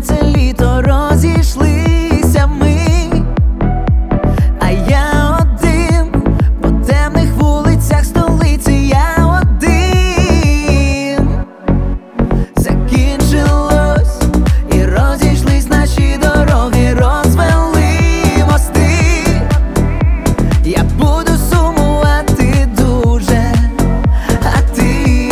це літо розійшлися ми, а я один по темних вулицях столиці, я один. Закінчилось і розійшлись наші дороги, розвели мости. Я буду сумувати дуже, а ти?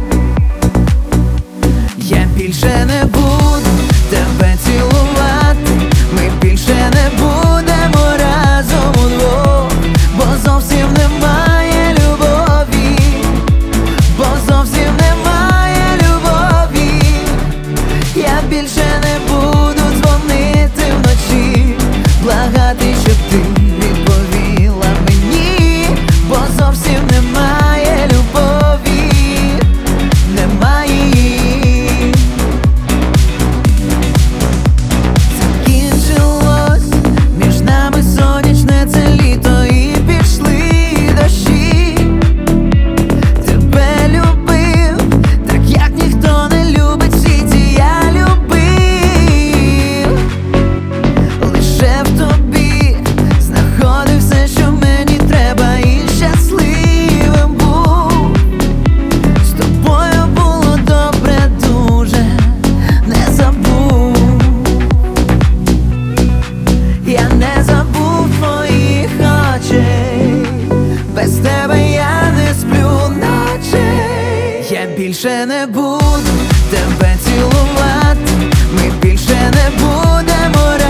Я більше не буду тебе цілувати, ми більше не будемо разом удвох, бо зовсім немає любові, бо зовсім немає любові. Я більше не буду дзвонити вночі, благати, щоб ти відповіла мені, бо зовсім немає любові, немає її. Закінчилось між нами сонячне це літо і пішли дощі. Тебе любив, так як ніхто не любить в світі, я любив. Лише в тобі знаходив все, що мені треба, і щасливим був. З тобою було добре дуже, не забув. Я не забув твоїх очей, без тебе я не сплю ночей. Я більше не буду тебе цілувати, ми більше не будемо